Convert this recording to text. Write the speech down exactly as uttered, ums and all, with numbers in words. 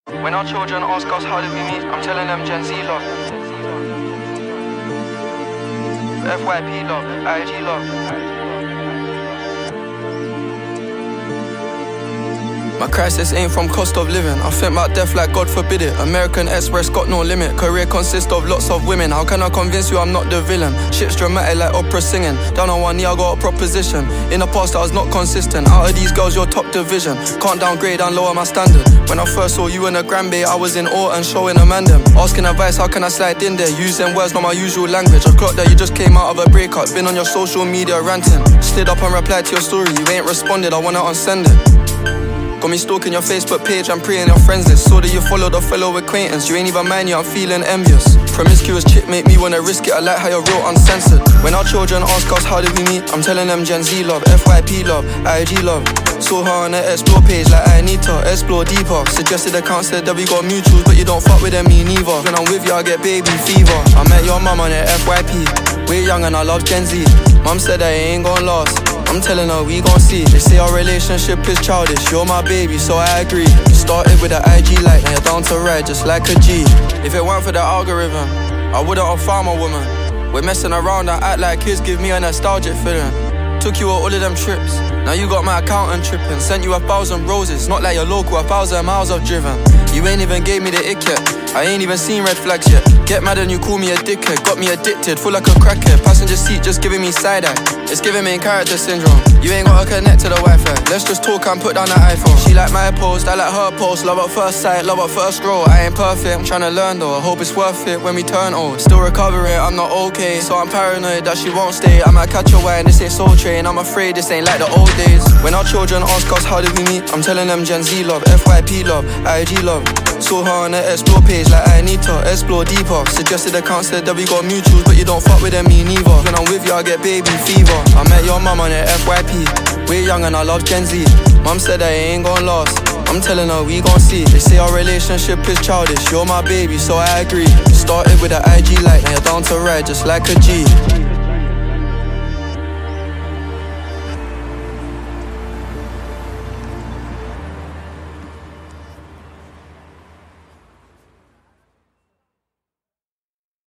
When our children ask us how did we meet, I'm telling them Gen Z love, F Y P love, I G love. My crisis ain't from cost of living. I think about death like God forbid it. American Express got no limit. Career consists of lots of women. How can I convince you I'm not the villain? Shit's dramatic like opera singing. Down on one knee I got a proposition. In the past I was not consistent. Out of these girls you're top division. Can't downgrade and lower my standard. When I first saw you in the Granby I was in awe and showing a man them. Asking advice how can I slide in there? Using words not my usual language. I clocked that you just came out of a breakup. Been on your social media ranting. Slid up and replied to your story. You ain't responded, I wanna unsend it. Got me stalking your Facebook page and preying your friends list. Saw that you followed a fellow acquaintance. You ain't even mind you, I'm feeling envious. Promiscuous chick make me wanna risk it. I like how you're real uncensored. When our children ask us how did we meet, I'm telling them Gen Z love, F Y P love, I G love. Saw her on the explore page like I need to explore deeper. Suggested account said that we got mutuals, but you don't fuck with them, me neither. When I'm with you I get baby fever. I met your mum on the F Y P. We're young and I love Gen Z. Mum said that it ain't gon' last. I'm telling her we gon' see. They say our relationship is childish. You're my baby, so I agree. You started with the I G light, now you're down to ride just like a G. If it weren't for the algorithm, I wouldn't have found my woman. We're messing around and act like kids, give me a nostalgic feeling. Took you on all of them trips. Now you got my accountant tripping. Sent you a thousand roses, not like your local, a thousand miles I've driven. You ain't even gave me the ick yet. I ain't even seen red flags yet. Get mad and you call me a dickhead. Got me addicted, full like a crackhead. Passenger seat just giving me side eye. It's giving me character syndrome. You ain't gotta connect to the Wi-Fi. Let's just talk and put down the iPhone. She like my post, I like her post. Love at first sight, love at first scroll. I ain't perfect, I'm tryna learn though. I hope it's worth it when we turn old. Still recovering, I'm not okay. So I'm paranoid that she won't stay. I might catch a wine, this ain't Soul Train. I'm afraid this ain't like the old days. When our children ask us how did we meet, I'm telling them Gen Z love, F Y P love, I G love. Saw her on the explore page like I need to explore deeper. Suggested account said that we got mutuals, but you don't fuck with them, me neither. When I'm with you I get baby fever. I met your mum on the F Y P. We're young and I love Gen Z. Mum said that it ain't gon' last. I'm telling her we gon' see. They say our relationship is childish. You're my baby, so I agree. You started with the I G light, now you're down to ride just like a G.